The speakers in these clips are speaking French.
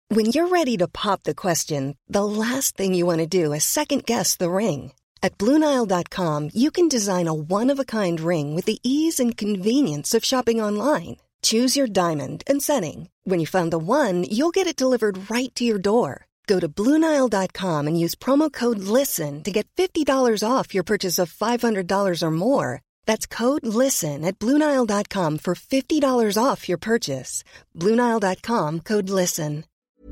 When you're ready to pop the question, the last thing you want to do is second-guess the ring. At BlueNile.com, you can design a one-of-a-kind ring with the ease and convenience of shopping online. Choose your diamond and setting. When you find the one, you'll get it delivered right to your door. Go to BlueNile.com and use promo code LISTEN to get $50 off your purchase of $500 or more. That's code LISTEN at BlueNile.com for $50 off your purchase. BlueNile.com, code LISTEN.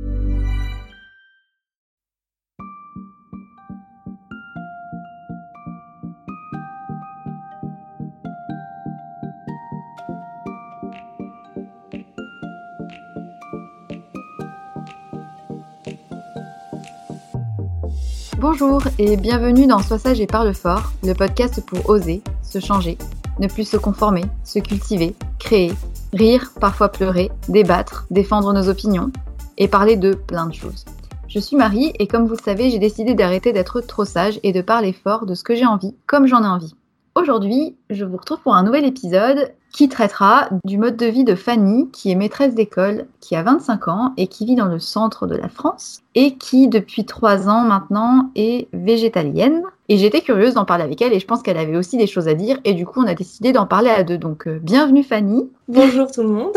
Bonjour et bienvenue dans Sois sage et parle fort, le podcast pour oser, se changer, ne plus se conformer, se cultiver, créer, rire, parfois pleurer, débattre, défendre nos opinions et parler de plein de choses. Je suis Marie et comme vous le savez, j'ai décidé d'arrêter d'être trop sage et de parler fort de ce que j'ai envie, comme j'en ai envie. Aujourd'hui, je vous retrouve pour un nouvel épisode qui traitera du mode de vie de Fanny, qui est maîtresse d'école, qui a 25 ans et qui vit dans le centre de la France et qui, depuis 3 ans maintenant, est végétalienne. Et j'étais curieuse d'en parler avec elle et je pense qu'elle avait aussi des choses à dire et du coup, on a décidé d'en parler à deux. Donc, bienvenue Fanny. Bonjour tout le monde.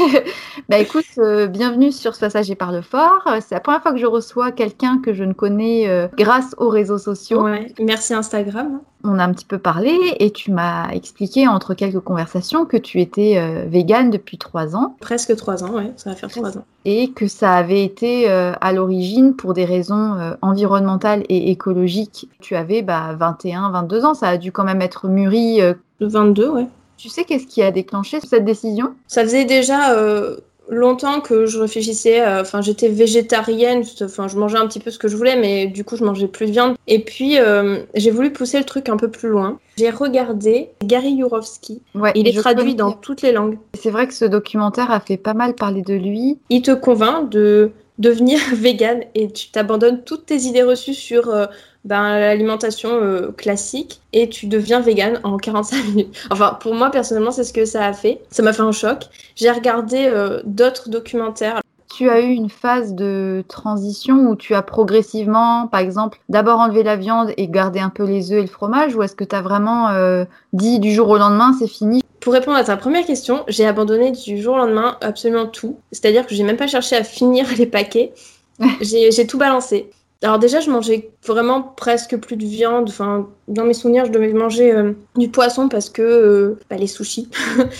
Écoute, bienvenue sur Sois sage et parle fort. C'est la première fois que je reçois quelqu'un que je ne connais grâce aux réseaux sociaux. Ouais, merci Instagram. On a un petit peu parlé et tu m'as expliqué entre quelques conversations que tu étais végane depuis 3 ans. Presque 3 ans, ouais, ça va faire 3 ans. Et que ça avait été à l'origine pour des raisons environnementales et écologiques. Tu avais 21, 22 ans, ça a dû quand même être mûri. 22, ouais. Tu sais qu'est-ce qui a déclenché cette décision ? Ça faisait déjà longtemps que je réfléchissais, j'étais végétarienne, je mangeais un petit peu ce que je voulais, mais du coup je mangeais plus de viande. Et puis j'ai voulu pousser le truc un peu plus loin. J'ai regardé Gary Yourofsky, il est traduit dans toutes les langues. C'est vrai que ce documentaire a fait pas mal parler de lui. Il te convainc de devenir végane et tu t'abandonnes toutes tes idées reçues sur l'alimentation classique et tu deviens végane en 45 minutes. Enfin, pour moi, personnellement, c'est ce que ça a fait. Ça m'a fait un choc. J'ai regardé d'autres documentaires. Tu as eu une phase de transition où tu as progressivement, par exemple, d'abord enlevé la viande et gardé un peu les œufs et le fromage, ou est-ce que tu as vraiment dit du jour au lendemain, c'est fini ? Pour répondre à ta première question, j'ai abandonné du jour au lendemain absolument tout. C'est-à-dire que j'ai même pas cherché à finir les paquets. J'ai tout balancé. Alors déjà, je mangeais vraiment presque plus de viande. Enfin, dans mes souvenirs, je devais manger du poisson parce que les sushis.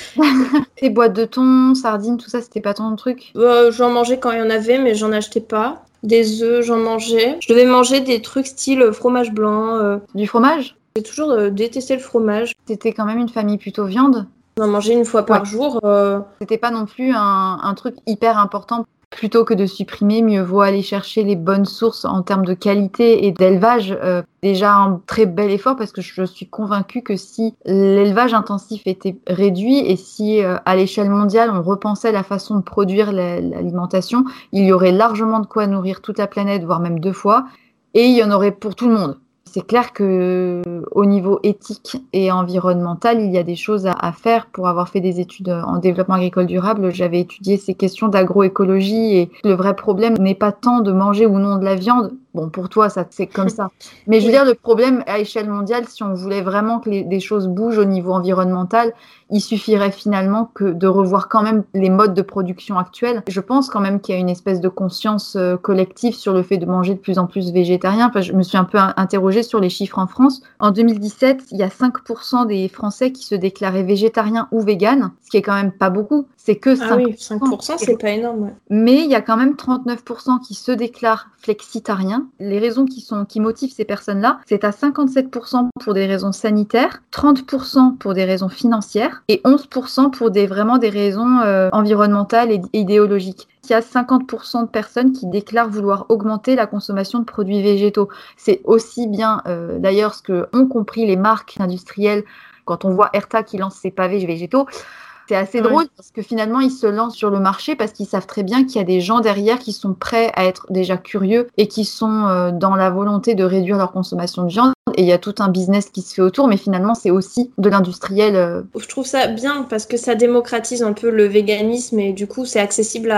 Les boîtes de thon, sardines, tout ça, c'était pas ton truc ? J'en mangeais quand il y en avait, mais j'en achetais pas. Des œufs, j'en mangeais. Je devais manger des trucs style fromage blanc. Du fromage ? J'ai toujours détesté le fromage. C'était quand même une famille plutôt viande ? On en mangeait une fois par jour. C'était pas non plus un truc hyper important. Plutôt que de supprimer, mieux vaut aller chercher les bonnes sources en termes de qualité et d'élevage. Déjà un très bel effort parce que je suis convaincue que si l'élevage intensif était réduit et si à l'échelle mondiale on repensait la façon de produire l'alimentation, il y aurait largement de quoi nourrir toute la planète, voire même 2 fois, et il y en aurait pour tout le monde. C'est clair qu'au niveau éthique et environnemental, il y a des choses à faire. Pour avoir fait des études en développement agricole durable, j'avais étudié ces questions d'agroécologie et le vrai problème n'est pas tant de manger ou non de la viande. Bon, pour toi, ça c'est comme ça. Mais je veux dire, le problème à échelle mondiale, si on voulait vraiment que des choses bougent au niveau environnemental, il suffirait finalement que de revoir quand même les modes de production actuels. Je pense quand même qu'il y a une espèce de conscience collective sur le fait de manger de plus en plus végétarien. Enfin, je me suis un peu interrogée sur les chiffres en France. En 2017, il y a 5% des Français qui se déclaraient végétariens ou véganes, ce qui est quand même pas beaucoup. C'est que 5%. Ah oui, 5%, c'est pas énorme. Ouais. Mais il y a quand même 39% qui se déclarent flexitariens. Les raisons qui motivent ces personnes-là, c'est à 57% pour des raisons sanitaires, 30% pour des raisons financières et 11% pour des raisons environnementales et idéologiques. Il y a 50% de personnes qui déclarent vouloir augmenter la consommation de produits végétaux. C'est aussi bien d'ailleurs ce que ont compris les marques industrielles quand on voit Erta qui lance ses pavés végétaux. C'est assez drôle parce que finalement, ils se lancent sur le marché parce qu'ils savent très bien qu'il y a des gens derrière qui sont prêts à être déjà curieux et qui sont dans la volonté de réduire leur consommation de viande. Et il y a tout un business qui se fait autour, mais finalement, c'est aussi de l'industriel. Je trouve ça bien parce que ça démocratise un peu le véganisme et du coup, c'est accessible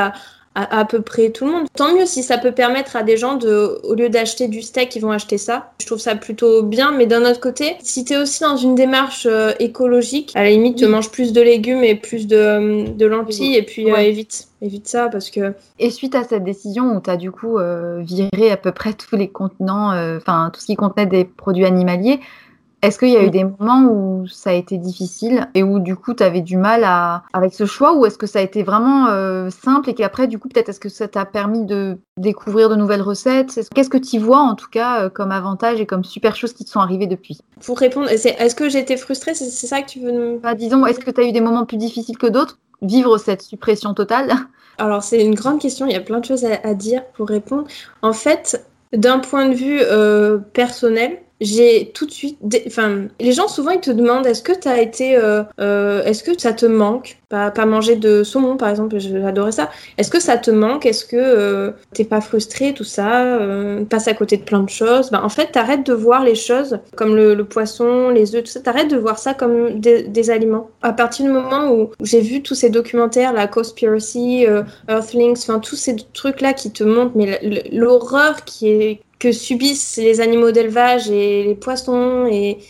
à peu près tout le monde. Tant mieux si ça peut permettre à des gens au lieu d'acheter du steak, ils vont acheter ça. Je trouve ça plutôt bien, mais d'un autre côté, si t'es aussi dans une démarche écologique, à la limite, te mange plus de légumes et plus de lentilles, et puis évite ça parce que... Et suite à cette décision où tu as du coup viré à peu près tous les contenants, tout ce qui contenait des produits animaliers, est-ce qu'il y a eu des moments où ça a été difficile et où du coup tu avais du mal avec ce choix, ou est-ce que ça a été vraiment simple et qu'après du coup peut-être est-ce que ça t'a permis de découvrir de nouvelles recettes? Qu'est-ce que tu vois en tout cas comme avantage et comme super choses qui te sont arrivées depuis? Pour répondre, est-ce que j'ai été frustrée? C'est ça que tu veux me... Disons, est-ce que tu as eu des moments plus difficiles que d'autres? Vivre cette suppression totale? Alors c'est une grande question, il y a plein de choses à dire pour répondre. En fait, d'un point de vue personnel, j'ai tout de suite... les gens, souvent, ils te demandent est-ce que t'as été... est-ce que ça te manque? Pas manger de saumon, par exemple, j'adorais ça. Est-ce que ça te manque? Est-ce que t'es pas frustré, tout ça? Passe à côté de plein de choses. En fait, t'arrêtes de voir les choses comme le poisson, les œufs, tout ça. T'arrêtes de voir ça comme des aliments. À partir du moment où j'ai vu tous ces documentaires, la Cowspiracy, Earthlings, tous ces trucs-là qui te montrent mais l'horreur que subissent les animaux d'élevage et les poissons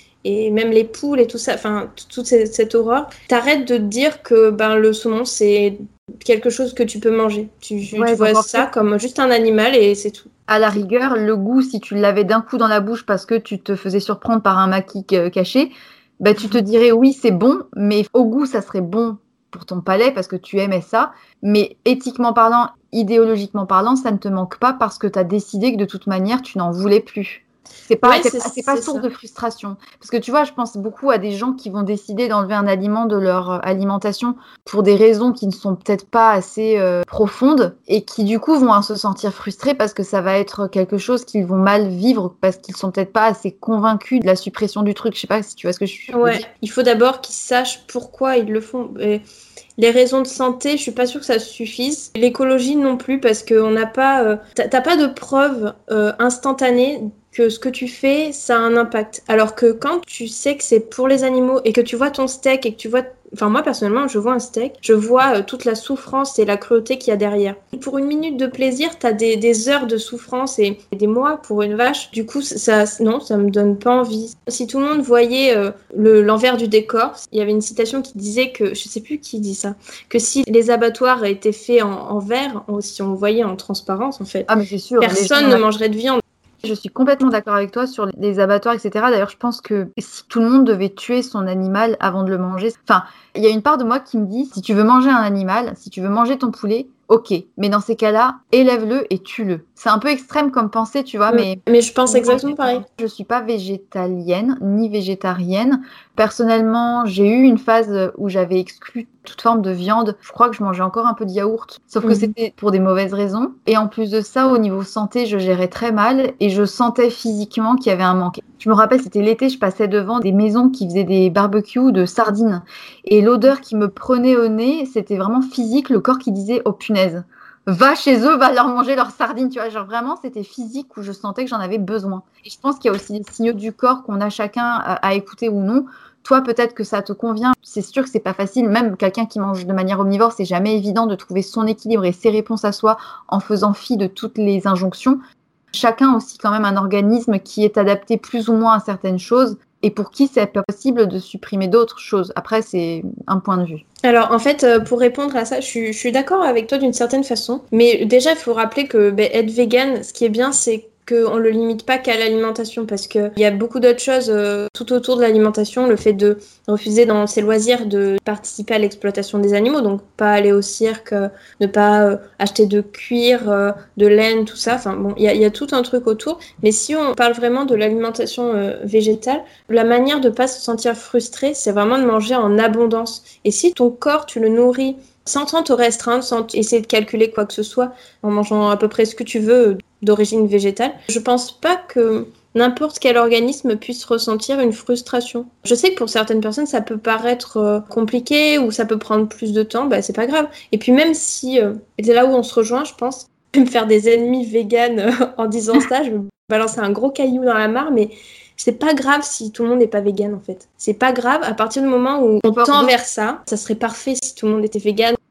et même les poules et tout ça, toute cette horreur, t'arrêtes de te dire que le saumon c'est quelque chose que tu peux manger. Tu vois ça comme juste un animal et c'est tout. À la rigueur, le goût, si tu l'avais d'un coup dans la bouche parce que tu te faisais surprendre par un maquis caché, tu te dirais oui c'est bon, mais au goût ça serait bon pour ton palais parce que tu aimais ça, mais éthiquement parlant, idéologiquement parlant, ça ne te manque pas parce que tu as décidé que de toute manière, tu n'en voulais plus. C'est pas source de frustration. Parce que tu vois, je pense beaucoup à des gens qui vont décider d'enlever un aliment de leur alimentation pour des raisons qui ne sont peut-être pas assez profondes et qui du coup vont se sentir frustrés parce que ça va être quelque chose qu'ils vont mal vivre parce qu'ils sont peut-être pas assez convaincus de la suppression du truc. Je sais pas si tu vois ce que je veux dire. Il faut d'abord qu'ils sachent pourquoi ils le font. Les raisons de santé, je suis pas sûre que ça suffise. L'écologie non plus, parce qu'on n'a pas... t'as pas de preuve instantanée que ce que tu fais, ça a un impact. Alors que quand tu sais que c'est pour les animaux et que tu vois ton steak et que tu vois... moi, personnellement, je vois un steak, je vois toute la souffrance et la cruauté qu'il y a derrière. Pour une minute de plaisir, t'as des heures de souffrance et des mois pour une vache. Du coup, ça me donne pas envie. Si tout le monde voyait l'envers du décor, il y avait une citation qui disait que, je sais plus qui dit ça, que si les abattoirs étaient faits en verre, si on voyait en transparence, en fait, mais c'est sûr, personne ne mangerait de viande. Je suis complètement d'accord avec toi sur les abattoirs, etc. D'ailleurs, je pense que si tout le monde devait tuer son animal avant de le manger... il y a une part de moi qui me dit, si tu veux manger un animal, si tu veux manger ton poulet, ok. Mais dans ces cas-là, élève-le et tue-le. C'est un peu extrême comme pensée, tu vois, mais je pense exactement pareil. Je suis pas végétalienne ni végétarienne. Personnellement, j'ai eu une phase où j'avais exclu toute forme de viande. Je crois que je mangeais encore un peu de yaourt, sauf que c'était pour des mauvaises raisons. Et en plus de ça, au niveau santé, je gérais très mal et je sentais physiquement qu'il y avait un manque. Je me rappelle, c'était l'été, je passais devant des maisons qui faisaient des barbecues de sardines. Et l'odeur qui me prenait au nez, c'était vraiment physique, le corps qui disait « Oh punaise !» Va chez eux, va leur manger leurs sardines, tu vois, genre vraiment c'était physique où je sentais que j'en avais besoin. Et je pense qu'il y a aussi des signaux du corps qu'on a chacun à écouter ou non. Toi, peut-être que ça te convient, c'est sûr que c'est pas facile, même quelqu'un qui mange de manière omnivore, c'est jamais évident de trouver son équilibre et ses réponses à soi en faisant fi de toutes les injonctions. Chacun a aussi quand même un organisme qui est adapté plus ou moins à certaines choses et pour qui c'est pas possible de supprimer d'autres choses. Après, c'est un point de vue. Alors, en fait, pour répondre à ça, je suis d'accord avec toi d'une certaine façon. Mais déjà, il faut rappeler que être vegan, ce qui est bien, c'est qu'on ne le limite pas qu'à l'alimentation parce qu'il y a beaucoup d'autres choses tout autour de l'alimentation. Le fait de refuser dans ses loisirs de participer à l'exploitation des animaux, donc pas aller au cirque, ne pas acheter de cuir, de laine, tout ça. Il y a tout un truc autour. Mais si on parle vraiment de l'alimentation végétale, la manière de ne pas se sentir frustré, c'est vraiment de manger en abondance. Et si ton corps, tu le nourris sans te restreindre, sans essayer de calculer quoi que ce soit, en mangeant à peu près ce que tu veux d'origine végétale, je pense pas que n'importe quel organisme puisse ressentir une frustration. Je sais que pour certaines personnes, ça peut paraître compliqué ou ça peut prendre plus de temps, c'est pas grave. Et puis même si, et c'est là où on se rejoint, je pense, je vais me faire des ennemis véganes en disant ça, je vais me balancer un gros caillou dans la mare, mais c'est pas grave si tout le monde n'est pas vegan en fait. C'est pas grave à partir du moment où on tend vers ça. Ça serait parfait si tout le monde était vegan.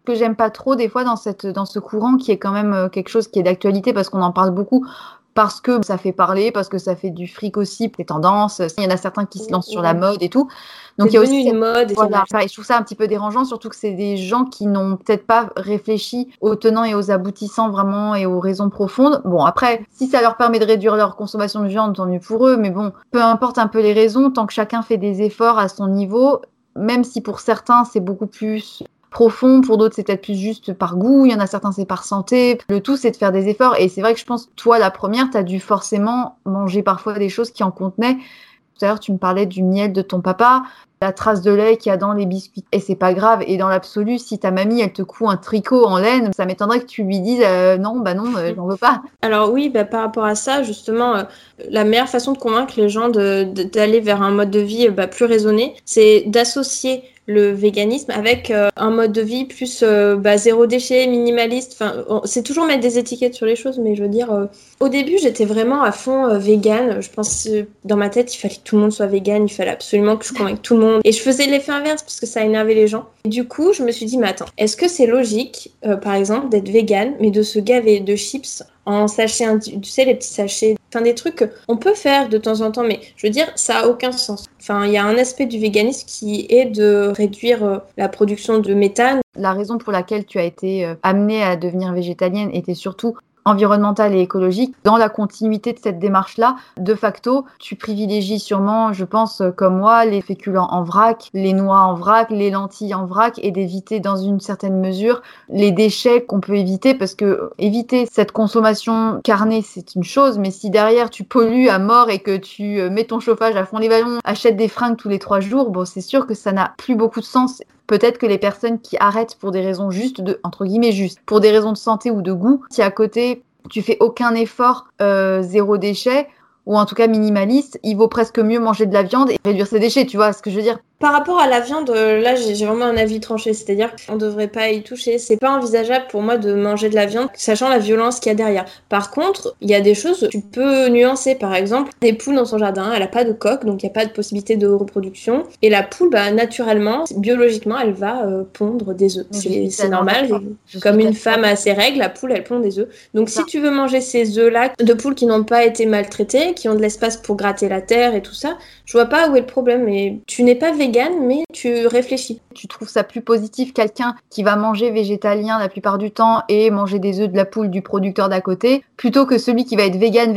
que j'aime pas trop des fois dans ce courant qui est quand même quelque chose qui est d'actualité parce qu'on en parle beaucoup, parce que ça fait parler, parce que ça fait du fric aussi, des tendances. Il y en a certains qui se lancent sur la mode et tout. Donc il y a aussi une mode. voilà, et je trouve ça un petit peu dérangeant, surtout que c'est des gens qui n'ont peut-être pas réfléchi aux tenants et aux aboutissants vraiment et aux raisons profondes. Bon, après, si ça leur permet de réduire leur consommation de viande, tant mieux pour eux, mais bon, peu importe un peu les raisons, tant que chacun fait des efforts à son niveau, même si pour certains c'est beaucoup plus profond, pour d'autres c'est peut-être plus juste par goût, il y en a certains c'est par santé, le tout c'est de faire des efforts, et c'est vrai que je pense, toi la première, t'as dû forcément manger parfois des choses qui en contenaient. Tout à l'heure tu me parlais du miel de ton papa, la trace de lait qu'il y a dans les biscuits, et c'est pas grave, et dans l'absolu, si ta mamie elle te coud un tricot en laine, ça m'étonnerait que tu lui dises non, j'en veux pas. Alors oui, par rapport à ça, justement, la meilleure façon de convaincre les gens d'aller vers un mode de vie plus raisonné, c'est d'associer le véganisme avec un mode de vie plus zéro déchet, minimaliste. Enfin, c'est toujours mettre des étiquettes sur les choses, mais je veux dire, au début, j'étais vraiment à fond végane. Je pense dans ma tête, il fallait que tout le monde soit végane, il fallait absolument que je convainque tout le monde. Et je faisais l'effet inverse parce que ça énervait les gens. Et du coup, je me suis dit, mais attends, est-ce que c'est logique, par exemple, d'être végane, mais de se gaver de chips en sachet, tu sais, les petits sachets, enfin des trucs qu'on peut faire de temps en temps, mais je veux dire, ça a aucun sens. Enfin, il y a un aspect du véganisme qui est de réduire la production de méthane. La raison pour laquelle tu as été amenée à devenir végétalienne était surtout environnementale et écologique. Dans la continuité de cette démarche-là, de facto, tu privilégies sûrement, je pense, comme moi, les féculents en vrac, les noix en vrac, les lentilles en vrac, et d'éviter dans une certaine mesure les déchets qu'on peut éviter, parce que éviter cette consommation carnée, c'est une chose, mais si derrière tu pollues à mort et que tu mets ton chauffage à fond les ballons, achètes des fringues tous les 3 jours, bon, c'est sûr que ça n'a plus beaucoup de sens. Peut-être que les personnes qui arrêtent pour des raisons justes, entre guillemets justes, pour des raisons de santé ou de goût, si à côté tu fais aucun effort zéro déchet, ou en tout cas minimaliste, il vaut presque mieux manger de la viande et réduire ses déchets, tu vois ce que je veux dire? Par rapport à la viande, là, j'ai vraiment un avis tranché. C'est-à-dire qu'on ne devrait pas y toucher. C'est pas envisageable pour moi de manger de la viande, sachant la violence qu'il y a derrière. Par contre, il y a des choses, tu peux nuancer. Par exemple, des poules dans son jardin, elle n'a pas de coque, donc il n'y a pas de possibilité de reproduction. Et la poule, naturellement, biologiquement, elle va pondre des œufs. C'est normal. Comme une femme a ses règles, la poule, elle pond des œufs. Donc si tu veux manger ces œufs-là, de poules qui n'ont pas été maltraitées, qui ont de l'espace pour gratter la terre et tout ça, je vois pas où est le problème. Et tu n'es pas végane, mais tu réfléchis. Tu trouves ça plus positif, quelqu'un qui va manger végétalien la plupart du temps et manger des œufs de la poule du producteur d'à côté, plutôt que celui qui va être vegan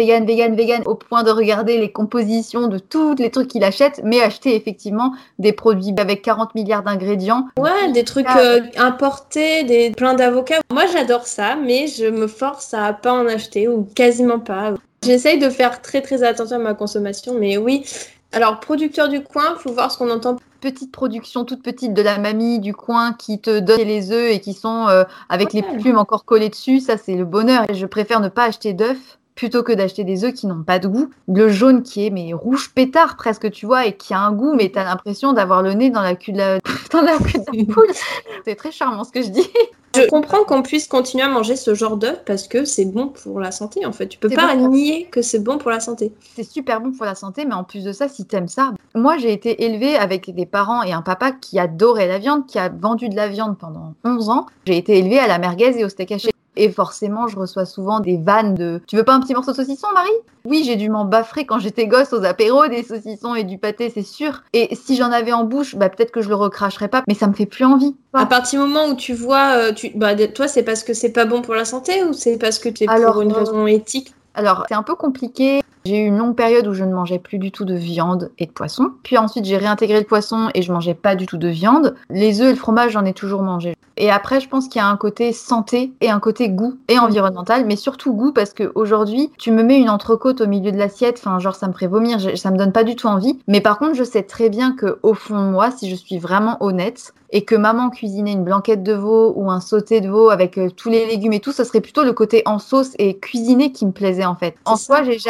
au point de regarder les compositions de tous les trucs qu'il achète, mais acheter effectivement des produits avec 40 milliards d'ingrédients. Ouais, des trucs importés, plein d'avocats. Moi, j'adore ça, mais je me force à pas en acheter, ou quasiment pas. J'essaye de faire très très attention à ma consommation, mais oui. Alors, producteur du coin, faut voir ce qu'on entend. Petite production toute petite de la mamie du coin qui te donne les œufs et qui sont avec les plumes encore collées dessus, ça c'est le bonheur. Je préfère ne pas acheter d'œufs plutôt que d'acheter des œufs qui n'ont pas de goût. Le jaune qui est rouge pétard presque, tu vois, et qui a un goût, mais t'as l'impression d'avoir le nez dans la queue de la poule. C'est très charmant ce que je dis. Je comprends qu'on puisse continuer à manger ce genre d'œufs parce que c'est bon pour la santé, en fait. Tu peux pas nier que c'est bon pour la santé. C'est super bon pour la santé, mais en plus de ça, si t'aimes ça... Moi, j'ai été élevée avec des parents et un papa qui adorait la viande, qui a vendu de la viande pendant 11 ans. J'ai été élevée à la merguez et au steak haché. Et forcément, je reçois souvent des vannes de « Tu veux pas un petit morceau de saucisson, Marie ?» Oui, j'ai dû m'en baffrer quand j'étais gosse aux apéros, des saucissons et du pâté, c'est sûr. Et si j'en avais en bouche, peut-être que je le recracherais pas, mais ça me fait plus envie. À partir du moment où tu vois, toi, c'est parce que c'est pas bon pour la santé ou c'est parce que tu es pour une raison éthique? Alors, c'est un peu compliqué. J'ai eu une longue période où je ne mangeais plus du tout de viande et de poisson. Puis ensuite, j'ai réintégré le poisson et je mangeais pas du tout de viande. Les œufs et le fromage, j'en ai toujours mangé. Et après, je pense qu'il y a un côté santé et un côté goût et environnemental, mais surtout goût parce qu'aujourd'hui, tu me mets une entrecôte au milieu de l'assiette, ça me ferait vomir, ça me donne pas du tout envie. Mais par contre, je sais très bien que au fond de moi, si je suis vraiment honnête, et que maman cuisinait une blanquette de veau ou un sauté de veau avec tous les légumes et tout, ce serait plutôt le côté en sauce et cuisiné qui me plaisait en fait. En soi, j'ai jamais été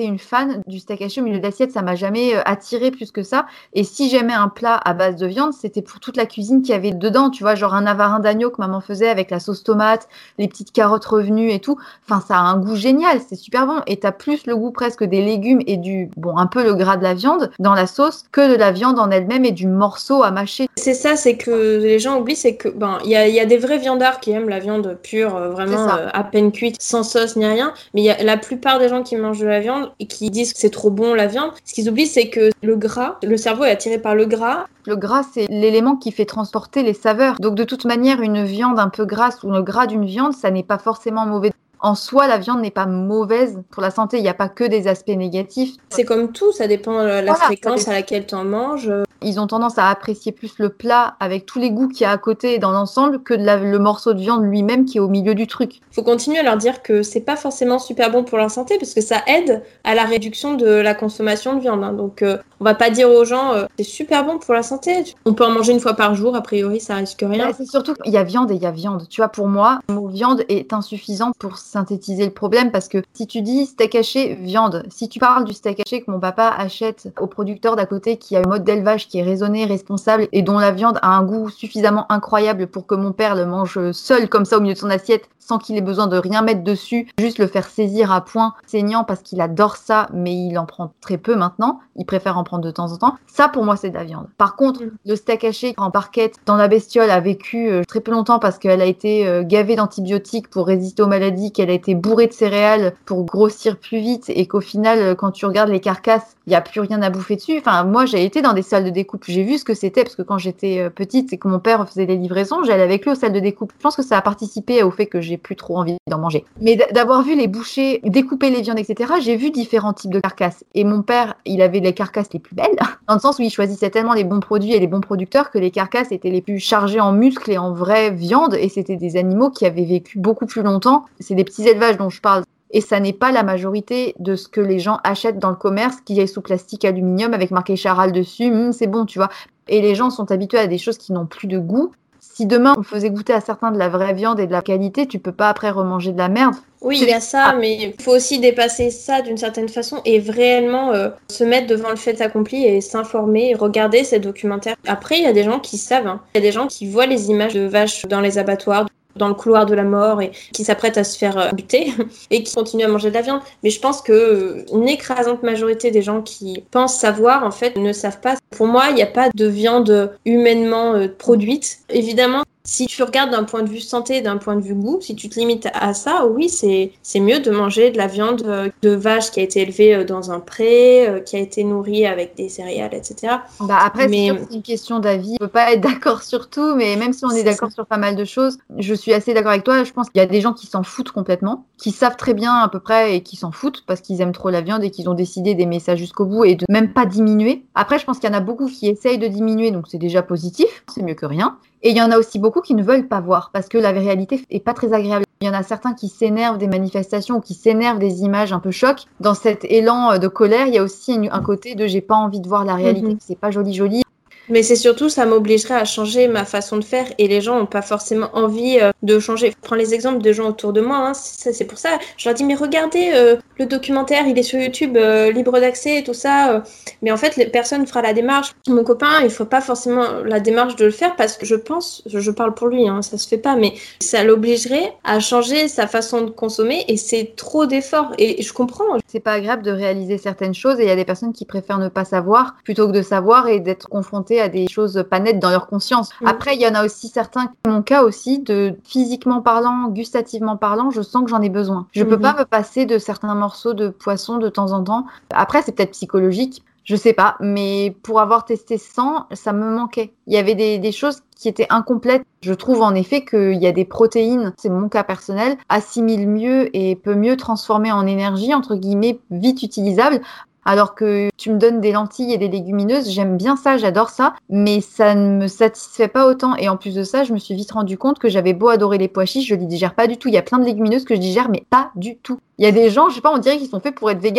été une fan du steak haché au milieu d'assiette, ça m'a jamais attiré plus que ça. Et si j'aimais un plat à base de viande, c'était pour toute la cuisine qu'il y avait dedans, tu vois, genre un navarin d'agneau que maman faisait avec la sauce tomate, les petites carottes revenues et tout. Enfin, ça a un goût génial, c'est super bon. Et t'as plus le goût presque des légumes et un peu le gras de la viande dans la sauce que de la viande en elle-même et du morceau à mâcher. C'est ça, c'est que les gens oublient, c'est que il y a des vrais viandards qui aiment la viande pure, vraiment à peine cuite, sans sauce ni rien. Mais il y a la plupart des gens qui mangent de la viande et qui disent que c'est trop bon la viande. Ce qu'ils oublient, c'est que le gras, le cerveau est attiré par le gras. Le gras, c'est l'élément qui fait transporter les saveurs. Donc de toute manière, une viande un peu grasse ou le gras d'une viande, ça n'est pas forcément mauvais. En soi, la viande n'est pas mauvaise pour la santé. Il n'y a pas que des aspects négatifs. C'est comme tout, ça dépend de la fréquence à laquelle tu en manges. Ils ont tendance à apprécier plus le plat avec tous les goûts qu'il y a à côté et dans l'ensemble que le morceau de viande lui-même qui est au milieu du truc. Il faut continuer à leur dire que c'est pas forcément super bon pour leur santé parce que ça aide à la réduction de la consommation de viande. Hein. Donc on va pas dire aux gens c'est super bon pour la santé. On peut en manger une fois par jour, a priori ça risque rien. C'est surtout qu'il y a viande et il y a viande. Tu vois, pour moi, le mot viande est insuffisant pour synthétiser le problème parce que si tu dis steak haché, viande, si tu parles du steak haché que mon papa achète au producteur d'à côté qui a un mode d'élevage qui est raisonné, responsable et dont la viande a un goût suffisamment incroyable pour que mon père le mange seul comme ça au milieu de son assiette sans qu'il ait besoin de rien mettre dessus, juste le faire saisir à point saignant parce qu'il adore ça mais il en prend très peu maintenant, il préfère en prendre de temps en temps. Ça pour moi c'est de la viande. Par contre, le steak haché en barquette dans la bestiole a vécu très peu longtemps parce qu'elle a été gavée d'antibiotiques pour résister aux maladies, qu'elle a été bourrée de céréales pour grossir plus vite et qu'au final quand tu regardes les carcasses, il n'y a plus rien à bouffer dessus. Enfin, moi, j'ai été dans des salles de découpe. J'ai vu ce que c'était parce que quand j'étais petite et que mon père faisait des livraisons, j'allais avec lui aux salles de découpe. Je pense que ça a participé au fait que j'ai plus trop envie d'en manger. Mais d'avoir vu les bouchers découper les viandes, etc., j'ai vu différents types de carcasses. Et mon père, il avait les carcasses les plus belles, dans le sens où il choisissait tellement les bons produits et les bons producteurs que les carcasses étaient les plus chargées en muscles et en vraie viande. Et c'était des animaux qui avaient vécu beaucoup plus longtemps. C'est des petits élevages dont je parle. Et ça n'est pas la majorité de ce que les gens achètent dans le commerce qui est sous plastique aluminium avec marqué Charal dessus. C'est bon, tu vois. Et les gens sont habitués à des choses qui n'ont plus de goût. Si demain on faisait goûter à certains de la vraie viande et de la qualité, tu peux pas après remanger de la merde. Oui, il y a ça, mais il faut aussi dépasser ça d'une certaine façon et réellement se mettre devant le fait accompli et s'informer et regarder ces documentaires. Après, il y a des gens qui savent. Hein. Il y a des gens qui voient les images de vaches dans les abattoirs, dans le couloir de la mort et qui s'apprêtent à se faire buter et qui continuent à manger de la viande. Mais je pense que une écrasante majorité des gens qui pensent savoir, en fait, ne savent pas. Pour moi, il n'y a pas de viande humainement produite. Évidemment, si tu regardes d'un point de vue santé, d'un point de vue goût, si tu te limites à ça, oui, c'est mieux de manger de la viande de vache qui a été élevée dans un pré, qui a été nourrie avec des céréales, etc. Après, c'est sûr que c'est une question d'avis. On ne peut pas être d'accord sur tout, mais même si on est d'accord sur pas mal de choses, je suis assez d'accord avec toi. Je pense qu'il y a des gens qui s'en foutent complètement, qui savent très bien à peu près et qui s'en foutent parce qu'ils aiment trop la viande et qu'ils ont décidé d'aimer ça jusqu'au bout et de même pas diminuer. Après, je pense qu'il y en a beaucoup qui essayent de diminuer, donc c'est déjà positif, c'est mieux que rien. Et il y en a aussi beaucoup qui ne veulent pas voir parce que la réalité est pas très agréable. Il y en a certains qui s'énervent des manifestations ou qui s'énervent des images un peu chocs. Dans cet élan de colère, il y a aussi un côté de j'ai pas envie de voir la réalité, c'est pas joli. Mais c'est surtout, ça m'obligerait à changer ma façon de faire et les gens n'ont pas forcément envie de changer. Je prends les exemples de gens autour de moi, hein, c'est pour ça. Je leur dis, mais regardez, le documentaire, il est sur YouTube, libre d'accès et tout ça. Mais en fait, personne ne fera la démarche. Mon copain, il ne faut pas forcément la démarche de le faire parce que je parle pour lui, hein, ça se fait pas, mais ça l'obligerait à changer sa façon de consommer et c'est trop d'efforts. Et je comprends. C'est pas agréable de réaliser certaines choses et il y a des personnes qui préfèrent ne pas savoir plutôt que de savoir et d'être confrontées à des choses pas nettes dans leur conscience. Après, il y en a aussi certains, mon cas aussi, de physiquement parlant, gustativement parlant, je sens que j'en ai besoin. Je peux pas me passer de certains morceaux de poisson de temps en temps. Après, c'est peut-être psychologique, je sais pas, mais pour avoir testé sans, ça me manquait. Il y avait des choses qui étaient incomplètes. Je trouve en effet qu'il y a des protéines, c'est mon cas personnel, assimilent mieux et peut mieux transformer en énergie, entre guillemets, vite utilisable. Alors que tu me donnes des lentilles et des légumineuses, j'aime bien ça, j'adore ça, mais ça ne me satisfait pas autant. Et en plus de ça, je me suis vite rendu compte que j'avais beau adorer les pois chiches, je les digère pas du tout. Il y a plein de légumineuses que je digère, mais pas du tout. Il y a des gens, je sais pas, on dirait qu'ils sont faits pour être véganes.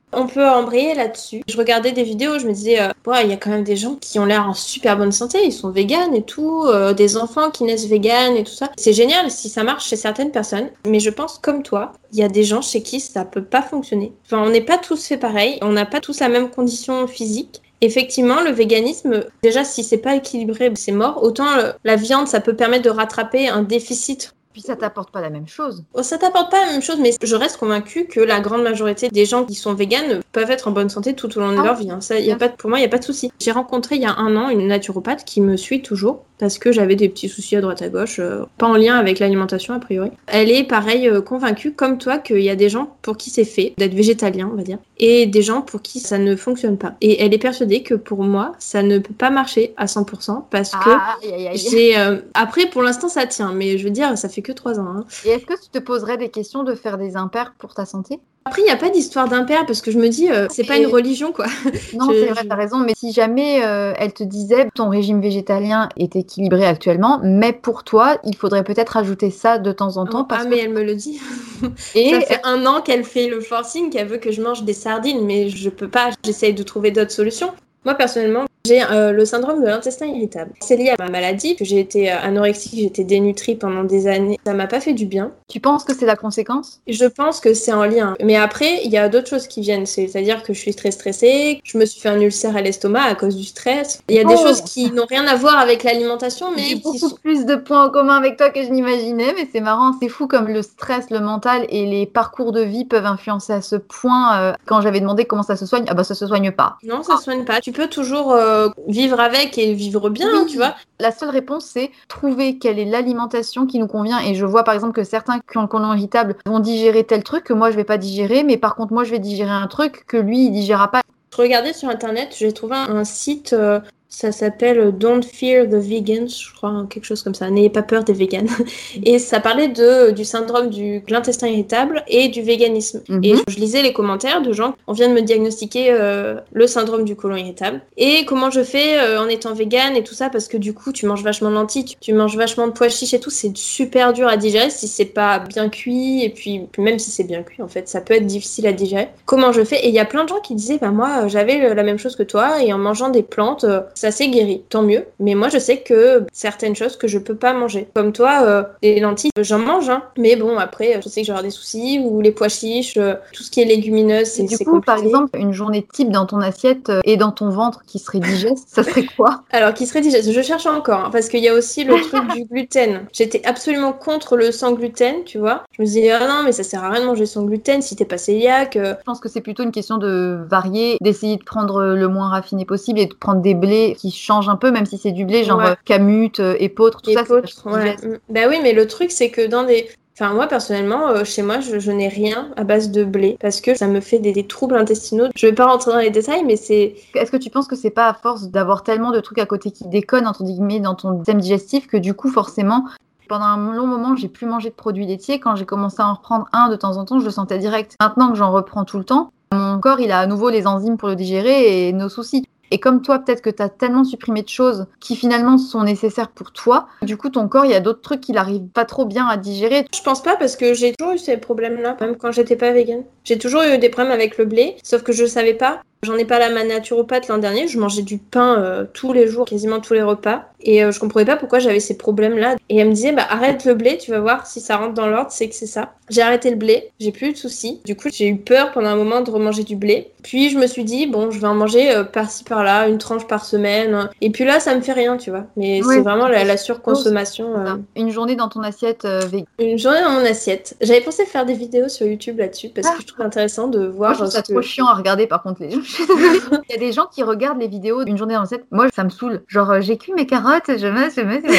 On peut embrayer là-dessus. Je regardais des vidéos, je me disais, il y a quand même des gens qui ont l'air en super bonne santé, ils sont véganes et tout, des enfants qui naissent véganes et tout ça. C'est génial si ça marche chez certaines personnes, mais je pense comme toi, il y a des gens chez qui ça peut pas fonctionner. Enfin, on n'est pas tous fait pareil, on n'a pas tous la même condition physique. Effectivement, le véganisme, déjà si c'est pas équilibré, c'est mort. Autant la viande, ça peut permettre de rattraper un déficit. Puis ça t'apporte pas la même chose. Ça t'apporte pas la même chose, mais je reste convaincue que la grande majorité des gens qui sont véganes peuvent être en bonne santé tout au long de leur vie. Hein. Ça, pour moi, il n'y a pas de souci. J'ai rencontré il y a 1 an une naturopathe qui me suit toujours parce que j'avais des petits soucis à droite à gauche, pas en lien avec l'alimentation a priori. Elle est pareil convaincue comme toi qu'il y a des gens pour qui c'est fait d'être végétalien, on va dire, et des gens pour qui ça ne fonctionne pas. Et elle est persuadée que pour moi, ça ne peut pas marcher à 100% parce que j'ai... Après, pour l'instant, ça tient, mais je veux dire, ça fait que 3 ans. Hein. Et est-ce que tu te poserais des questions de faire des impairs pour ta santé? Après, il n'y a pas d'histoire d'impair parce que je me dis, c'est pas une religion, quoi. Non, c'est vrai, t'as raison, mais si jamais elle te disait ton régime végétalien est équilibré actuellement, mais pour toi, il faudrait peut-être ajouter ça de temps en temps. Mais elle me le dit. Et ça fait 1 an qu'elle fait le forcing, qu'elle veut que je mange des sardines, mais je peux pas, j'essaye de trouver d'autres solutions. Moi, personnellement, j'ai le syndrome de l'intestin irritable. C'est lié à ma maladie, que j'ai été anorexique, j'ai été dénutrie pendant des années. Ça m'a pas fait du bien. Tu penses que c'est la conséquence? Je pense que c'est en lien. Mais après, il y a d'autres choses qui viennent. C'est-à-dire que je suis très stressée, je me suis fait un ulcère à l'estomac à cause du stress. Il y a des choses qui n'ont rien à voir avec l'alimentation, mais j'ai beaucoup plus de points en commun avec toi que je n'imaginais, mais c'est marrant. C'est fou comme le stress, le mental et les parcours de vie peuvent influencer à ce point. Quand j'avais demandé comment ça se soigne, ça se soigne pas. Non, ça se soigne pas. Tu peux toujours vivre avec et vivre bien, tu vois. La seule réponse, c'est trouver quelle est l'alimentation qui nous convient. Et je vois par exemple que certains qui ont le côlon irritable vont digérer tel truc que moi je vais pas digérer, mais par contre moi je vais digérer un truc que lui il digérera pas. Je regardais sur internet, j'ai trouvé un site, ça s'appelle Don't Fear the Vegans, je crois, quelque chose comme ça. N'ayez pas peur des véganes. Et ça parlait du syndrome de l'intestin irritable et du véganisme. Et je lisais les commentaires de gens. On vient de me diagnostiquer le syndrome du côlon irritable. Et comment je fais en étant végane et tout ça, parce que du coup, tu manges vachement de lentilles, tu manges vachement de pois chiches et tout. C'est super dur à digérer si c'est pas bien cuit. Et puis même si c'est bien cuit, en fait, ça peut être difficile à digérer. Comment je fais? Et il y a plein de gens qui disaient, moi, j'avais la même chose que toi. Et en mangeant des plantes, ça s'est guéri, tant mieux. Mais moi, je sais que certaines choses que je peux pas manger. Comme toi, les lentilles, j'en mange, hein. Mais bon, après, je sais que j'aurai des soucis. Ou les pois chiches, tout ce qui est légumineuse, c'est compliqué. Du coup, par exemple, une journée type dans ton assiette et dans ton ventre qui serait digeste, ça serait quoi? Alors, qui serait digeste, je cherche encore, hein, parce qu'il y a aussi le truc du gluten. J'étais absolument contre le sans gluten, tu vois. Je me disais, non, mais ça sert à rien de manger sans gluten si t'es pas cœliaque. Je pense que c'est plutôt une question de varier, d'essayer de prendre le moins raffiné possible et de prendre des blés qui changent un peu, même si c'est du blé, genre camute, épeautre, tout épeautre, ça. C'est Bah oui, mais le truc, c'est que dans des... Enfin, moi, personnellement, chez moi, je n'ai rien à base de blé parce que ça me fait des troubles intestinaux. Je vais pas rentrer dans les détails, mais c'est... Est-ce que tu penses que c'est pas à force d'avoir tellement de trucs à côté qui déconnent, entre guillemets, dans ton système digestif que du coup, forcément... Pendant un long moment, j'ai plus mangé de produits laitiers. Quand j'ai commencé à en reprendre un de temps en temps, je le sentais direct. Maintenant que j'en reprends tout le temps, mon corps, il a à nouveau les enzymes pour le digérer et nos soucis. Et comme toi, peut-être que tu as tellement supprimé de choses qui finalement sont nécessaires pour toi, du coup, ton corps, il y a d'autres trucs qu'il arrive pas trop bien à digérer. Je pense pas parce que j'ai toujours eu ces problèmes-là, même quand j'étais pas végane. J'ai toujours eu des problèmes avec le blé, sauf que je savais pas. J'en ai parlé à ma naturopathe l'an dernier, je mangeais du pain tous les jours, quasiment tous les repas, et je comprenais pas pourquoi j'avais ces problèmes-là. Et elle me disait, arrête le blé, tu vas voir si ça rentre dans l'ordre, c'est que c'est ça. J'ai arrêté le blé, j'ai plus eu de soucis. Du coup, j'ai eu peur pendant un moment de remanger du blé. Puis je me suis dit, bon, je vais en manger par-ci par-là, une tranche par semaine. Et puis là, ça me fait rien, tu vois. Mais c'est vraiment la surconsommation. Une journée dans ton assiette végane. Une journée dans mon assiette. J'avais pensé faire des vidéos sur YouTube là-dessus parce que je trouve intéressant de voir. Moi, je trouve ça trop chiant à regarder par contre les gens. Il y a des gens qui regardent les vidéos d'une journée dans l'assiette. Moi, ça me saoule. Genre, j'ai cuit mes carottes, je mets,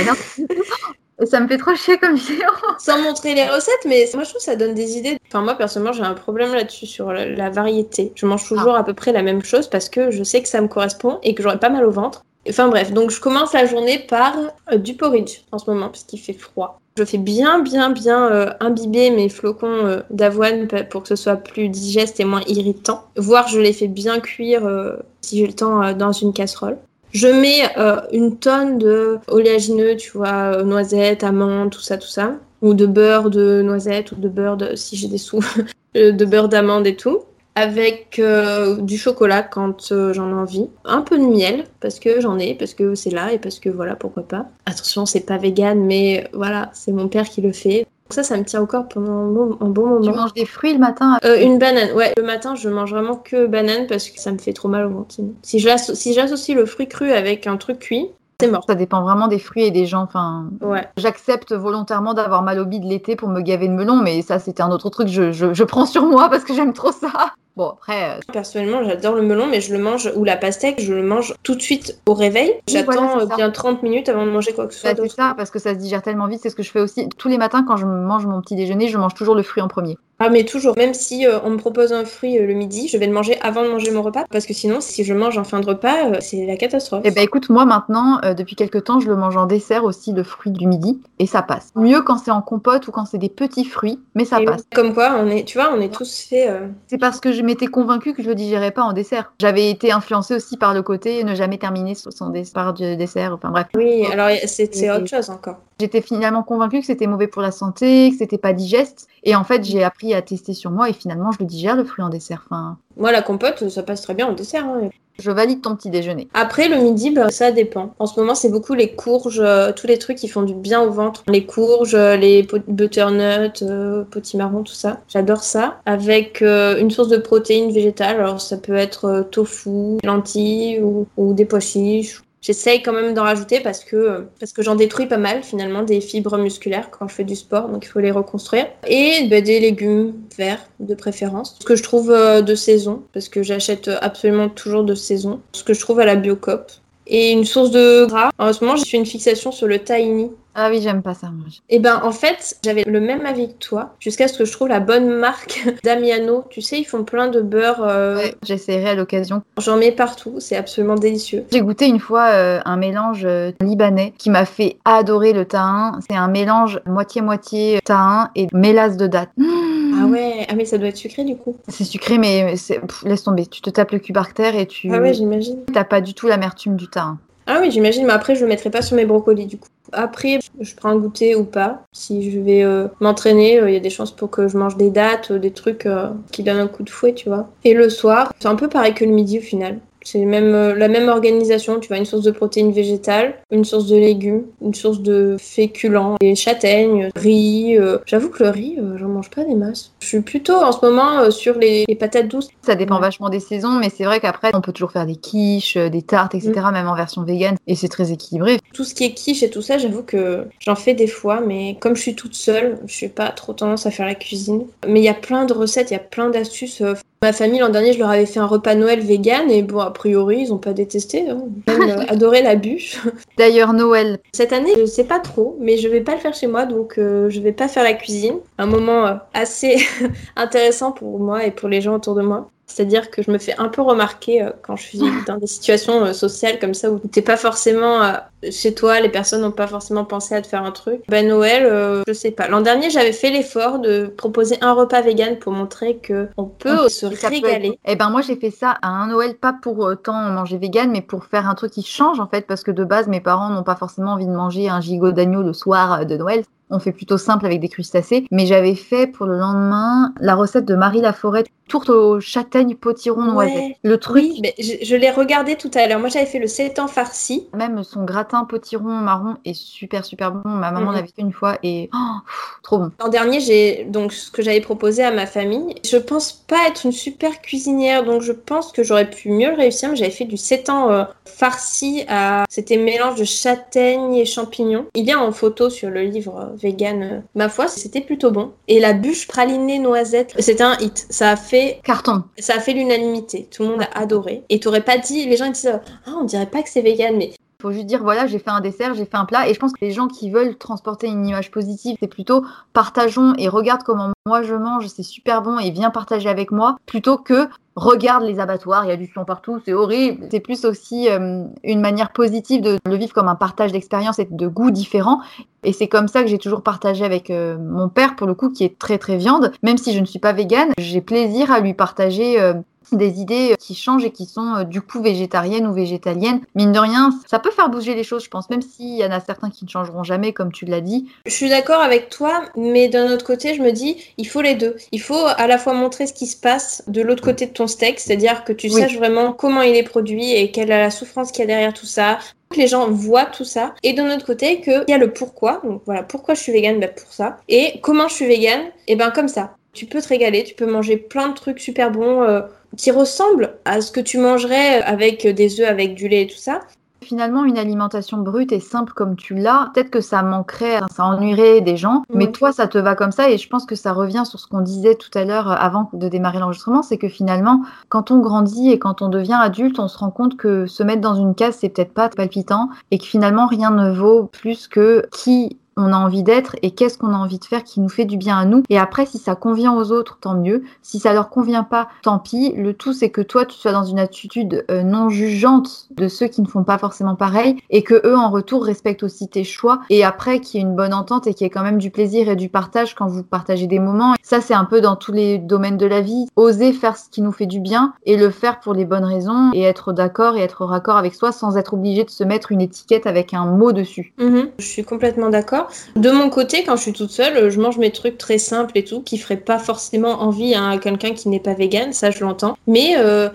et ça me fait trop chier comme vidéo. Sans montrer les recettes, mais moi je trouve que ça donne des idées. Enfin, moi personnellement, j'ai un problème là-dessus sur la variété. Je mange toujours à peu près la même chose parce que je sais que ça me correspond et que j'aurai pas mal au ventre. Enfin bref, donc je commence la journée par du porridge en ce moment parce qu'il fait froid. Je fais bien imbiber mes flocons d'avoine pour que ce soit plus digeste et moins irritant. Voire je les fais bien cuire si j'ai le temps dans une casserole. Je mets une tonne de oléagineux, tu vois, noisettes, amandes, tout ça. Ou de beurre de noisettes ou de beurre de, si j'ai des sous, de beurre d'amande et tout. avec du chocolat quand j'en ai envie. Un peu de miel, parce que j'en ai, parce que c'est là et parce que voilà, pourquoi pas. Attention, c'est pas vegan, mais voilà, c'est mon père qui le fait. Donc ça me tient au corps pendant un bon moment. Tu manges des fruits le matin? Une banane, ouais. Le matin, je mange vraiment que banane parce que ça me fait trop mal au ventre. Si j'associe le fruit cru avec un truc cuit, c'est mort. Ça dépend vraiment des fruits et des gens. Enfin, ouais. J'accepte volontairement d'avoir mal au bide l'été pour me gaver de melon, mais ça, c'était un autre truc. Je prends sur moi parce que j'aime trop ça. Bon, après... Personnellement, j'adore le melon, mais je le mange, ou la pastèque, je le mange tout de suite au réveil. J'attends bien 30 minutes avant de manger quoi que ce soit. C'est ça, parce que ça se digère tellement vite. C'est ce que je fais aussi. Tous les matins, quand je mange mon petit déjeuner, je mange toujours le fruit en premier. Ah, mais toujours. Même si on me propose un fruit le midi, je vais le manger avant de manger mon repas. Parce que sinon, si je mange en fin de repas, c'est la catastrophe. Eh ben écoute, moi maintenant, depuis quelques temps, je le mange en dessert aussi, le fruit du midi. Et ça passe. Mieux quand c'est en compote ou quand c'est des petits fruits, mais ça passe. Oui. Comme quoi, on est tous faits... C'est parce que je m'étais convaincue que je le digérais pas en dessert. J'avais été influencée aussi par le côté ne jamais terminer par du dessert. Enfin bref. Oui, alors c'est autre chose encore. J'étais finalement convaincue que c'était mauvais pour la santé, que c'était pas digeste. Et en fait, j'ai appris à tester sur moi et finalement, je le digère le fruit en dessert. Enfin... Moi, la compote, ça passe très bien en dessert. Hein. Je valide ton petit déjeuner. Après, le midi, ça dépend. En ce moment, c'est beaucoup les courges, tous les trucs qui font du bien au ventre. Les courges, les butternuts, potimarron, tout ça. J'adore ça. Avec une source de protéines végétales. Alors, ça peut être tofu, lentilles ou des pois chiches. J'essaye quand même d'en rajouter parce que j'en détruis pas mal finalement des fibres musculaires quand je fais du sport, donc il faut les reconstruire. Et des légumes verts de préférence. Ce que je trouve de saison, parce que j'achète absolument toujours de saison. Ce que je trouve à la Biocoop. Et une source de gras. En ce moment, j'ai fait une fixation sur le tahini. Ah oui, j'aime pas ça. Et ben en fait, j'avais le même avis que toi, jusqu'à ce que je trouve la bonne marque Damiano. Tu sais, ils font plein de beurre. Ouais, j'essaierai à l'occasion. J'en mets partout, c'est absolument délicieux. J'ai goûté une fois un mélange libanais qui m'a fait adorer le tahin. C'est un mélange moitié-moitié tahin et mélasse de date. Ah ouais, mais ça doit être sucré du coup. C'est sucré, mais laisse tomber. Tu te tapes le cul par terre et tu... Ah ouais, j'imagine. T'as pas du tout l'amertume du tahin. Ah oui, j'imagine, mais après, je le mettrai pas sur mes brocolis, du coup. Après, je prends un goûter ou pas. Si je vais m'entraîner, il y a des chances pour que je mange des dattes, des trucs qui donnent un coup de fouet, tu vois. Et le soir, c'est un peu pareil que le midi, au final. C'est même la même organisation, tu vois, une source de protéines végétales, une source de légumes, une source de féculents, des châtaignes, riz. J'avoue que le riz, j'en mange pas des masses. Je suis plutôt en ce moment sur les patates douces. Ça dépend vachement des saisons, mais c'est vrai qu'après, on peut toujours faire des quiches, des tartes, etc., même en version végane, et c'est très équilibré. Tout ce qui est quiche et tout ça, j'avoue que j'en fais des fois, mais comme je suis toute seule, je n'ai pas trop tendance à faire la cuisine. Mais il y a plein de recettes, il y a plein d'astuces. Ma famille, l'an dernier, je leur avais fait un repas Noël vegan et bon, a priori, ils n'ont pas détesté. Hein. Ils ont même adoré la bûche. D'ailleurs, Noël. Cette année, je sais pas trop, mais je vais pas le faire chez moi, donc je vais pas faire la cuisine. Un moment assez intéressant pour moi et pour les gens autour de moi. C'est-à-dire que je me fais un peu remarquer quand je suis dans des situations sociales comme ça où t'es pas forcément chez toi, les personnes n'ont pas forcément pensé à te faire un truc. Noël, je sais pas. L'an dernier, j'avais fait l'effort de proposer un repas vegan pour montrer qu'on peut se régaler. Eh ben moi, j'ai fait ça à un Noël, pas pour autant manger vegan, mais pour faire un truc qui change en fait, parce que de base, mes parents n'ont pas forcément envie de manger un gigot d'agneau le soir de Noël. On fait plutôt simple avec des crustacés. Mais j'avais fait pour le lendemain la recette de Marie Laforêt, tourte aux châtaignes potiron noisette. Le truc. Oui, mais je l'ai regardé tout à l'heure. Moi, j'avais fait le sétan farci. Même son gratin potiron marron est super bon. Ma maman l'avait fait une fois et trop bon. L'an dernier, j'ai donc ce que j'avais proposé à ma famille. Je pense pas être une super cuisinière, donc je pense que j'aurais pu mieux le réussir. Mais j'avais fait du sétan farci c'était mélange de châtaignes et champignons. Il y a en photo sur le livre vegan. Ma foi, c'était plutôt bon. Et la bûche pralinée noisette, c'était un hit. Ça a fait carton. Ça a fait l'unanimité. Tout le monde a adoré. Et t'aurais pas dit, les gens ils disent, on dirait pas que c'est vegan, mais faut juste dire, voilà, j'ai fait un dessert, j'ai fait un plat. Et je pense que les gens qui veulent transporter une image positive, c'est plutôt partageons et regarde comment moi je mange, c'est super bon et viens partager avec moi, plutôt que regarde les abattoirs, il y a du sang partout, c'est horrible. C'est plus aussi une manière positive de le vivre comme un partage d'expérience et de goûts différents. Et c'est comme ça que j'ai toujours partagé avec mon père, pour le coup, qui est très très viande. Même si je ne suis pas végane, j'ai plaisir à lui partager des idées qui changent et qui sont du coup végétariennes ou végétaliennes. Mine de rien, ça peut faire bouger les choses, je pense, même s'il y en a certains qui ne changeront jamais, comme tu l'as dit. Je suis d'accord avec toi, mais d'un autre côté, je me dis, il faut les deux. Il faut à la fois montrer ce qui se passe de l'autre côté de ton steak, c'est-à-dire que tu saches vraiment comment il est produit et quelle est la souffrance qu'il y a derrière tout ça. Que les gens voient tout ça. Et d'un autre côté, qu'il y a le pourquoi. Donc voilà, pourquoi je suis végane, pour ça. Et comment je suis végane, comme ça. Tu peux te régaler, tu peux manger plein de trucs super bons qui ressemblent à ce que tu mangerais avec des œufs, avec du lait et tout ça. Finalement, une alimentation brute et simple comme tu l'as, peut-être que ça manquerait, ça ennuierait des gens, mais toi, ça te va comme ça, et je pense que ça revient sur ce qu'on disait tout à l'heure avant de démarrer l'enregistrement, c'est que finalement, quand on grandit et quand on devient adulte, on se rend compte que se mettre dans une case, c'est peut-être pas palpitant, et que finalement, rien ne vaut plus que qui on a envie d'être et qu'est-ce qu'on a envie de faire qui nous fait du bien à nous. Et après, si ça convient aux autres, tant mieux. Si ça leur convient pas, tant pis. Le tout, c'est que toi, tu sois dans une attitude non jugeante de ceux qui ne font pas forcément pareil et que eux, en retour, respectent aussi tes choix. Et après, qu'il y ait une bonne entente et qu'il y ait quand même du plaisir et du partage quand vous partagez des moments. Ça, c'est un peu dans tous les domaines de la vie. Oser faire ce qui nous fait du bien et le faire pour les bonnes raisons et être d'accord et être raccord avec soi sans être obligé de se mettre une étiquette avec un mot dessus. Je suis complètement d'accord. De mon côté, quand je suis toute seule, je mange mes trucs très simples et tout, qui feraient pas forcément envie à quelqu'un qui n'est pas vegan, ça je l'entends. Mais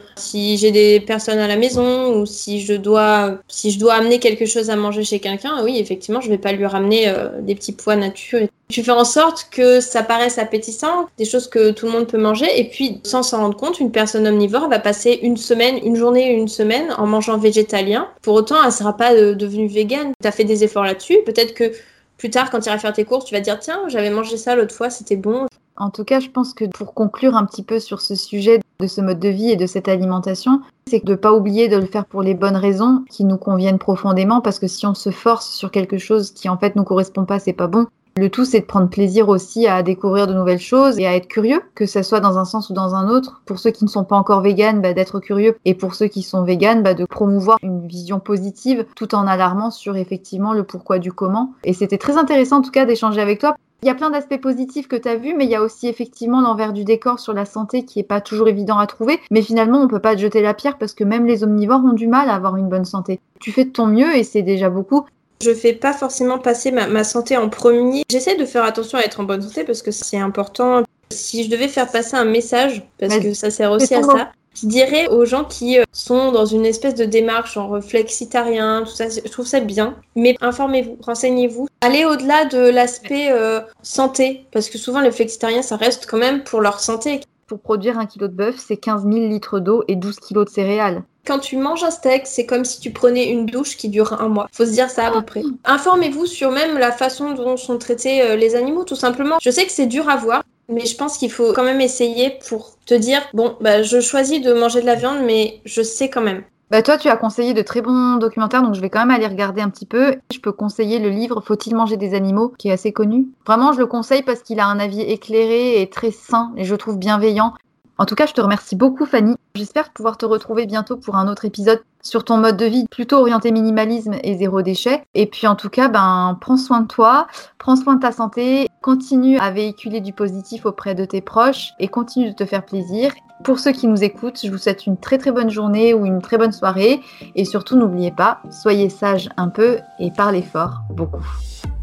si j'ai des personnes à la maison ou si je dois amener quelque chose à manger chez quelqu'un, oui, effectivement, je vais pas lui ramener des petits pois nature. Tu fais en sorte que ça paraisse appétissant, des choses que tout le monde peut manger, et puis sans s'en rendre compte, une personne omnivore va passer une journée en mangeant végétalien. Pour autant, elle sera pas devenue végane. T'as fait des efforts là-dessus. Peut-être que plus tard, quand tu iras faire tes courses, tu vas te dire « Tiens, j'avais mangé ça l'autre fois, c'était bon ». En tout cas, je pense que pour conclure un petit peu sur ce sujet de ce mode de vie et de cette alimentation, c'est de ne pas oublier de le faire pour les bonnes raisons qui nous conviennent profondément, parce que si on se force sur quelque chose qui en fait nous correspond pas, c'est pas bon. Le tout, c'est de prendre plaisir aussi à découvrir de nouvelles choses et à être curieux, que ça soit dans un sens ou dans un autre. Pour ceux qui ne sont pas encore véganes, d'être curieux. Et pour ceux qui sont véganes, de promouvoir une vision positive tout en alarmant sur effectivement le pourquoi du comment. Et c'était très intéressant en tout cas d'échanger avec toi. Il y a plein d'aspects positifs que tu as vus, mais il y a aussi effectivement l'envers du décor sur la santé qui est pas toujours évident à trouver. Mais finalement, on peut pas te jeter la pierre parce que même les omnivores ont du mal à avoir une bonne santé. Tu fais de ton mieux et c'est déjà beaucoup. Je fais pas forcément passer ma santé en premier. J'essaie de faire attention à être en bonne santé parce que c'est important. Si je devais faire passer un message, parce que ça sert aussi à ça, je dirais aux gens qui sont dans une espèce de démarche en flexitarien, tout ça, je trouve ça bien. Mais informez-vous, renseignez-vous. Allez au-delà de l'aspect santé, parce que souvent les flexitariens, ça reste quand même pour leur santé. Pour produire 1 kilo de bœuf, c'est 15 000 litres d'eau et 12 kilos de céréales. Quand tu manges un steak, c'est comme si tu prenais une douche qui dure 1 mois. Faut se dire ça à peu près. Informez-vous sur même la façon dont sont traités les animaux, tout simplement. Je sais que c'est dur à voir, mais je pense qu'il faut quand même essayer pour te dire, bon, je choisis de manger de la viande, mais je sais quand même. Toi, tu as conseillé de très bons documentaires, donc je vais quand même aller regarder un petit peu. Je peux conseiller le livre « Faut-il manger des animaux ?» qui est assez connu. Vraiment, je le conseille parce qu'il a un avis éclairé et très sain, et je trouve bienveillant. En tout cas, je te remercie beaucoup, Fanny. J'espère pouvoir te retrouver bientôt pour un autre épisode sur ton mode de vie plutôt orienté minimalisme et zéro déchet. Et puis en tout cas, prends soin de toi, prends soin de ta santé, continue à véhiculer du positif auprès de tes proches et continue de te faire plaisir. Pour ceux qui nous écoutent, je vous souhaite une très très bonne journée ou une très bonne soirée. Et surtout, n'oubliez pas, soyez sages un peu et parlez fort beaucoup.